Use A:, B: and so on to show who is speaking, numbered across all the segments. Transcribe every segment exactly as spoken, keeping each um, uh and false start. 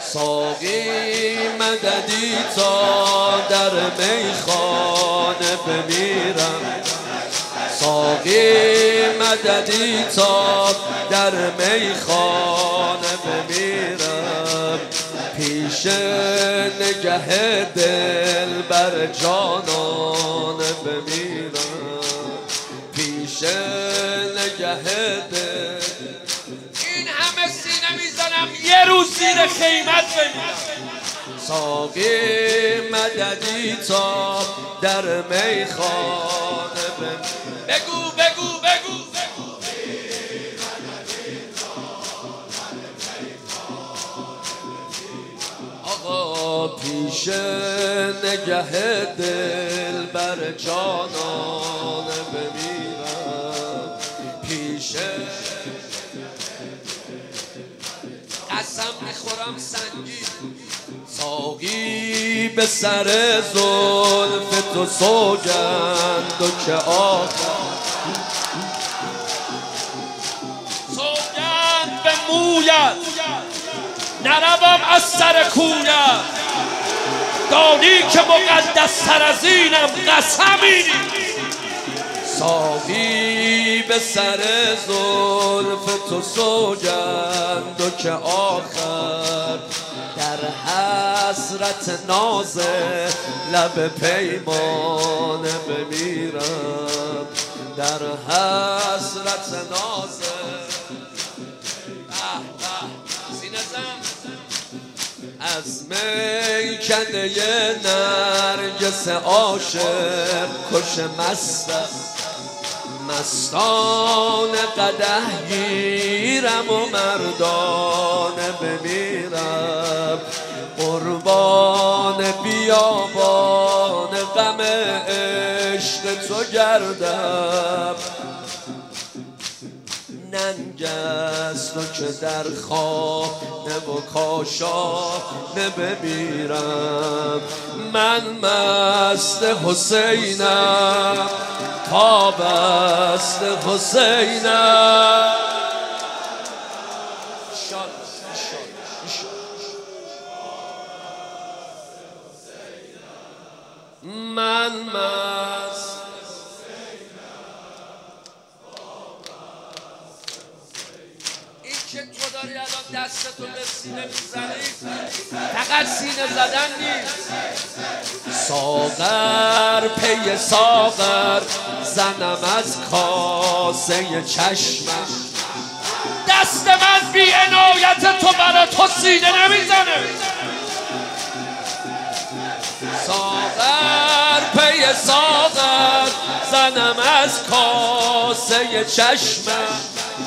A: ساقی مددی تا در میخانه بمیرم، ساقی مددی تا در میخانه بمیرم، پیش نگه دل بر جانانه بمیرم، پیش نگه دل.
B: این همه سینه میزنم یه روز زیر خیمت بمیرم.
A: ساقی مددی تا در میخانه بمیرم.
B: بگو بگو بگو
A: آقا پیش نگه دل بر جانانه بمیرم، پیش
B: قسم میخورم سنگی.
A: ساقی به سر زلف تو سوگند و که آخر
B: سوگند به مویت نروم از سر کویت، دانی که مقدس تر از اینم قسمی.
A: ساقی به سر زلف تو سوگند و که آخر در حسرت ناز لب پیمانه بمیرم، در حسرت ناز از میکده نرگس عاشق کش مستم، مستان قدح گیرم و مردانه بمیرم، قربان بیابان غم عشق تو گردم، ننگ است و که در خانه و کاشانه بمیرم، من مست حسینم پا بست حسینم. من مست
B: این که تو داری الان دستتو به سینه میزنی فقط سینه زدن نیست.
A: ساغر پی ساغر زنم از کاسه چشمم،
B: دست من بی عنایت تو برا تو سینه نمیزنه.
A: ساغر پی ساغر زنم از کاسه چشمم،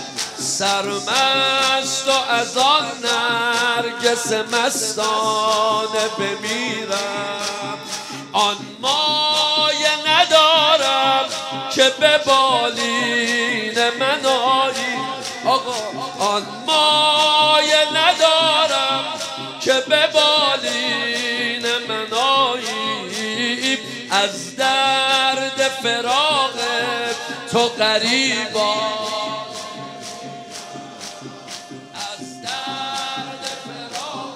A: سرمست و از آن نرگس مستانه بمیرم، آن مایه ندارم که به بالین من آیی. آقا آن مایه ندارم که به بالین من آیی، از درد فراق تو غریبا، از درد فراق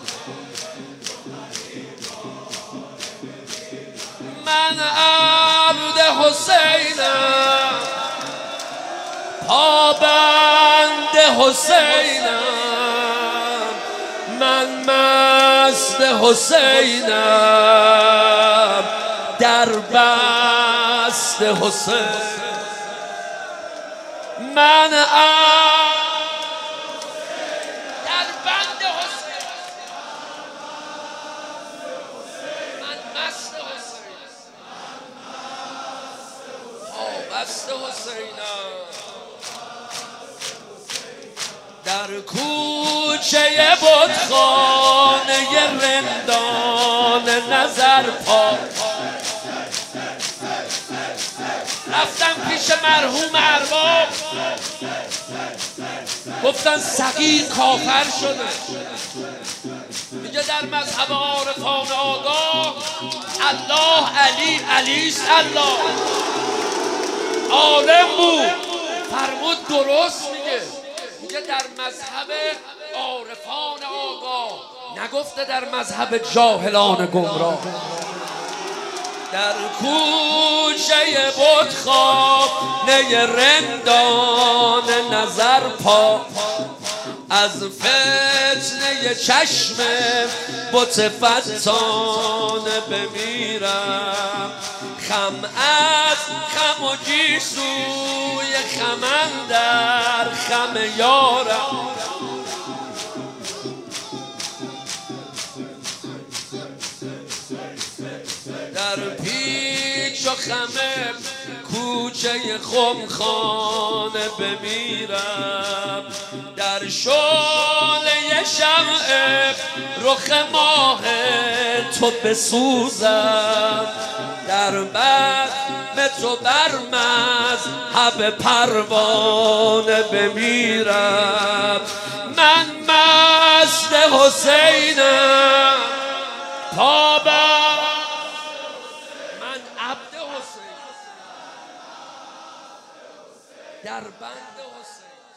A: من عبد حسینم پابند حسینم، من مست حسینم در بست حسین، من
B: در بند حسین، من مست حسین پابست حسینم،
A: در کوچه بتخانه رندان نظر پاک
B: رفتم پیش مرحوم ارباب گفتن سقی کافر شده. میگه در مذهب عارفان آگاه الله علی علیست الله. عالم بود فرمود درست میگه. میگه در مذهب عارفان آگاه نگفته در مذهب جاهلان گمراه. در کوچه بتخانه رندان نظر پا، از فتنه چشم بت فتانه بمیرم. خم از خم و گیسوی خمن در خم یارم. در پیچ و خم کوچه خمخانه بمیرم. در شعله شمع رخ ماه تو بسوزم. در بزم تو بر مذهب پروانه بمیرم. من مست حسینم پا بر من عبد حسین در بند حسین.